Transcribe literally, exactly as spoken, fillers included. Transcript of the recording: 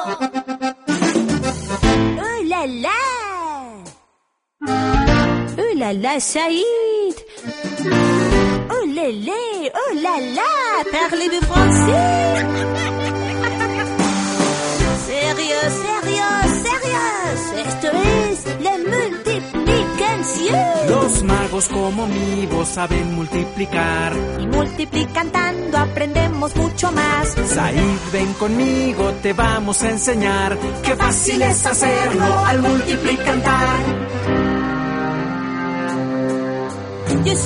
Oh là là! Oh là là, Saïd! Oh lélé! Oh là là! Parlez-vous français? Sérieux, sérieux, sérieux! Esto es la multiplicación. Los magos como mi voz saben multiplicar. Y multiplicando aprendemos mucho más. Said, ven conmigo, te vamos a enseñar. Qué fácil es hacerlo al multiplicar.